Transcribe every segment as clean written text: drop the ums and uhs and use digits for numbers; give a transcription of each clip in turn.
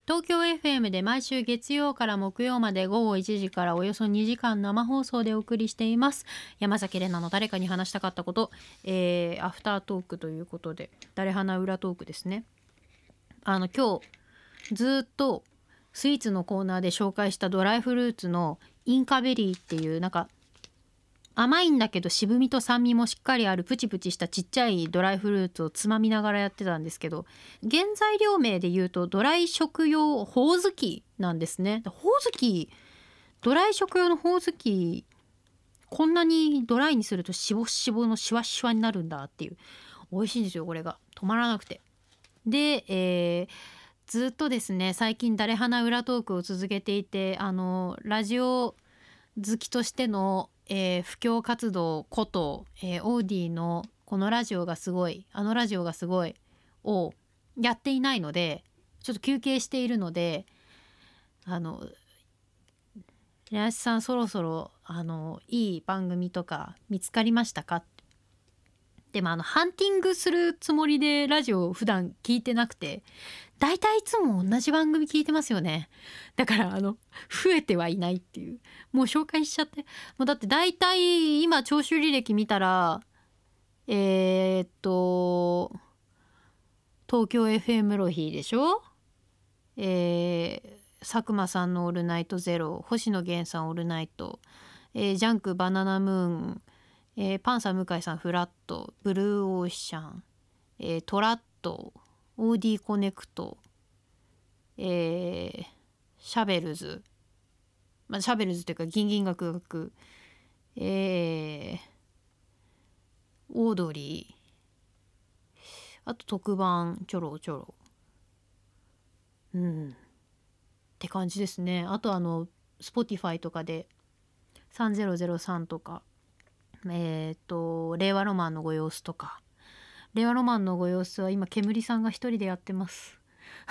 東京 FM で毎週月曜から木曜まで午後1時からおよそ2時間生放送でお送りしています山崎怜奈の誰かに話したかったこと、アフタートークということで誰花裏トークですね。今日ずっとスイーツのコーナーで紹介したドライフルーツのインカベリーっていうなんか甘いんだけど渋みと酸味もしっかりあるプチプチしたちっちゃいドライフルーツをつまみながらやってたんですけど、原材料名で言うとドライ食用ほおずきなんですね。ほおずき、ドライ食用のほおずき、こんなにドライにするとしぼしぼのシワシワになるんだっていう、美味しいんですよこれが止まらなくて。で、ずっとですね最近誰花裏トークを続けていてラジオ好きとしての布教活動こと、オーディのこのラジオがすごいあのラジオがすごいをやっていないのでちょっと休憩しているので林さんそろそろいい番組とか見つかりましたか。でもハンティングするつもりでラジオを普段聞いてなくてだいたいいつも同じ番組聞いてますよね。だから増えてはいないっていう、もう紹介しちゃって、もうだってだいたい今聴取履歴見たら東京 FM ロヒーでしょ、佐久間さんのオールナイトゼロ、星野源さんオールナイト、ジャンクバナナムーン、パンサー向井さんフラット、ブルーオーシャン、トラット、オーディコネクト、シャベルズ、シャベルズというかギンギンガクガク、オードリー、あと特番ちょろちょろ、って感じですね。あとSpotify とかで3003とか令和ロマンのご様子とか、令和ロマンのご様子は今煙さんが一人でやってます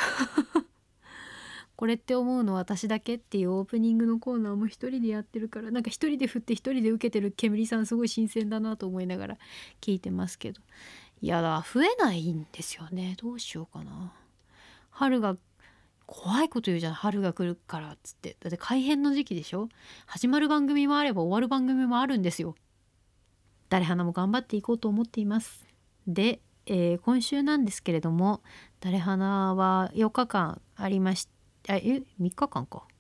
これって思うの私だけっていうオープニングのコーナーも一人でやってるから、なんか一人で振って一人で受けてる煙さんすごい新鮮だなと思いながら聞いてますけど、いやだ増えないんですよね。どうしようかな。春が怖いこと言うじゃん、春が来るからっつって。だって改編の時期でしょ。始まる番組もあれば終わる番組もあるんですよ。誰花も頑張っていこうと思っています。で、今週なんですけれども誰花は4日間ありまし3日間か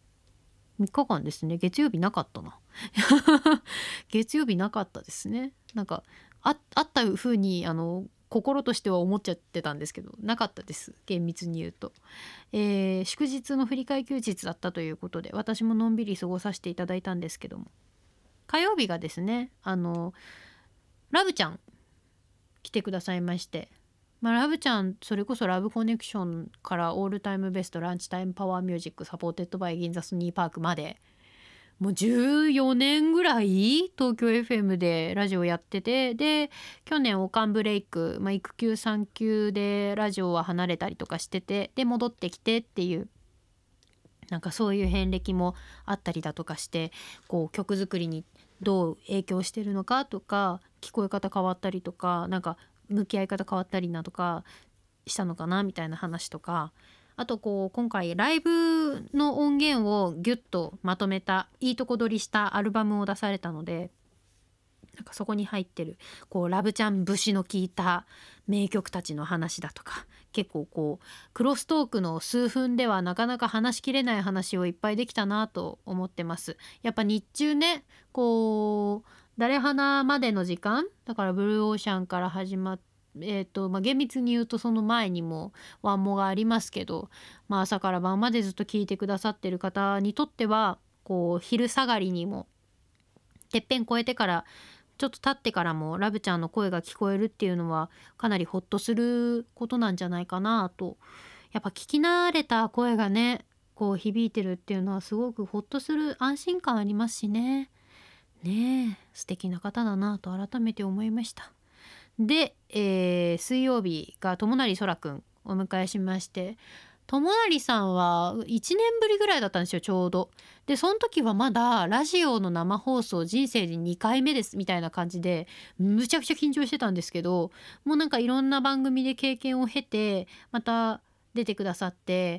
3日間ですね。月曜日なかったな月曜日なかったですね。なんかあった風に心としては思っちゃってたんですけどなかったです、厳密に言うと。祝日の振り替え休日だったということで私ものんびり過ごさせていただいたんですけども、火曜日がですねラブちゃん来てくださいまして、ラブちゃんそれこそラブコネクションからオールタイムベストランチタイムパワーミュージックサポーテッドバイ銀座スニーパークまでもう14年ぐらい東京 FM でラジオやってて、で去年オカンブレイク、育休産休でラジオは離れたりとかしてて、で戻ってきてっていうなんかそういう遍歴もあったりだとかして、こう曲作りにどう影響してるのかとか、聞こえ方変わったりとか、なんか向き合い方変わったりなとかしたのかなみたいな話とか、あと今回ライブの音源をギュッとまとめたいいとこ取りしたアルバムを出されたので、なんかそこに入ってるラブちゃん節の効いた名曲たちの話だとか、結構クロストークの数分ではなかなか話しきれない話をいっぱいできたなと思ってます。やっぱ日中ね誰花までの時間だからブルーオーシャンから始まって厳密に言うとその前にもワンモがありますけど、朝から晩までずっと聞いてくださってる方にとっては昼下がりにもてっぺん越えてからちょっと経ってからもラブちゃんの声が聞こえるっていうのはかなりホッとすることなんじゃないかなと。やっぱ聞き慣れた声がね響いてるっていうのはすごくホッとする安心感ありますしね。素敵な方だなと改めて思いました。で、水曜日が友成空くんお迎えしまして、友成さんは1年ぶりぐらいだったんですよちょうど。でその時はまだラジオの生放送人生で2回目ですみたいな感じでむちゃくちゃ緊張してたんですけど、もうなんかいろんな番組で経験を経てまた出てくださって、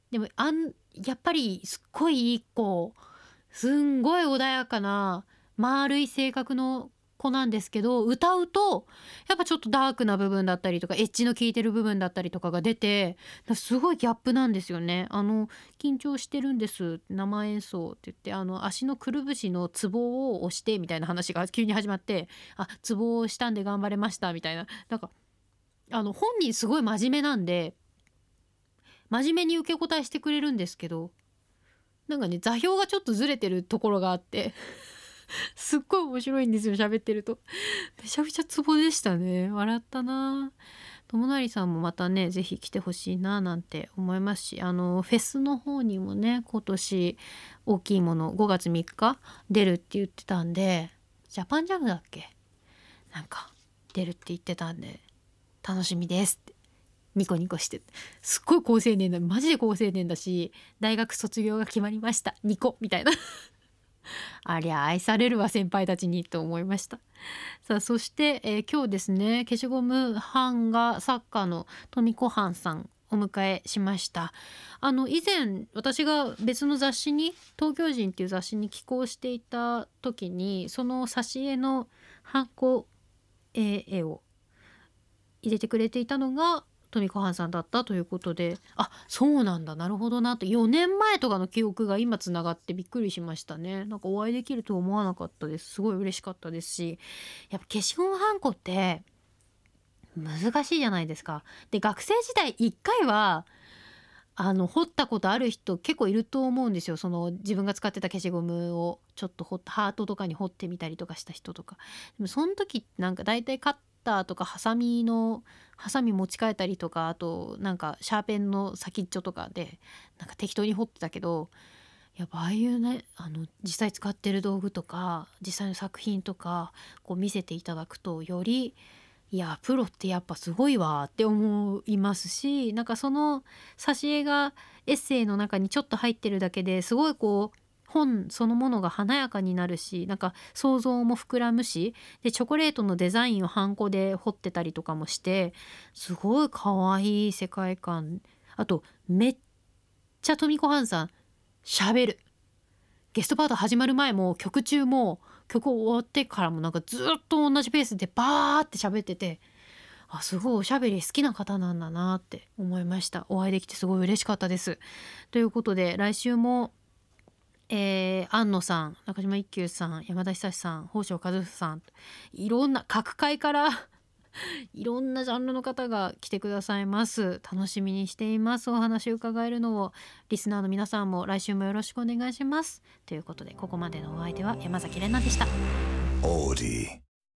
でもやっぱりすっごいいい子、すんごい穏やかな丸い性格の子なんですけど、歌うとやっぱちょっとダークな部分だったりとかエッジの効いてる部分だったりとかが出て、すごいギャップなんですよね。緊張してるんです生演奏って言って、足のくるぶしのツボを押してみたいな話が急に始まって、ツボを押したんで頑張れましたみたいな、なんか本人すごい真面目なんで真面目に受け答えしてくれるんですけど、なんかね座標がちょっとずれてるところがあってすっごい面白いんですよ、喋ってると。めちゃくちゃツボでしたね。笑ったな。友成さんもまたねぜひ来てほしいななんて思いますし、フェスの方にもね今年大きいもの5月3日出るって言ってたんで、ジャパンジャムだっけ、なんか出るって言ってたんで楽しみですってニコニコして、すっごい好青年だ、マジで好青年だし、大学卒業が決まりましたニコみたいなありゃ愛されるわ先輩たちにと思いました。さあそして、今日ですね消しゴム版画作家の富子藩さんお迎えしました。以前私が別の雑誌に東京人っていう雑誌に寄稿していた時にその挿絵のハンコ、絵を入れてくれていたのが富子藩さんだったということで、そうなんだ、なるほどなと4年前とかの記憶が今つながってびっくりしましたね。なんかお会いできると思わなかったです。すごい嬉しかったですし、やっぱ消しゴムはんこって難しいじゃないですか。で学生時代1回は彫ったことある人結構いると思うんですよ。その自分が使ってた消しゴムをちょっと彫ったハートとかに彫ってみたりとかした人とか。でもその時なんか大体カッターとかハサミ持ち替えたりとか、あとなんかシャーペンの先っちょとかでなんか適当に彫ってたけど、やっぱああいうね実際使ってる道具とか実際の作品とかこう見せていただくと、よりいやプロってやっぱすごいわって思いますし、なんかその挿絵がエッセイの中にちょっと入ってるだけですごいこう本そのものが華やかになるし、なんか想像も膨らむし、でチョコレートのデザインをハンコで彫ってたりとかもして、すごい可愛い世界観。あとめっちゃ富子藩さん喋る。ゲストパート始まる前も曲中も曲終わってからもなんかずっと同じペースでバーって喋ってて、すごいおしゃべり好きな方なんだなって思いました。お会いできてすごい嬉しかったです。ということで来週も、安野さん、中島一休さん、山田久志さん、宝生和夫さん、いろんな各界からいろんなジャンルの方が来てくださいます。楽しみにしています。お話を伺えるのを。リスナーの皆さんも来週もよろしくお願いします。ということでここまでのお相手は山崎怜奈でした。オーディ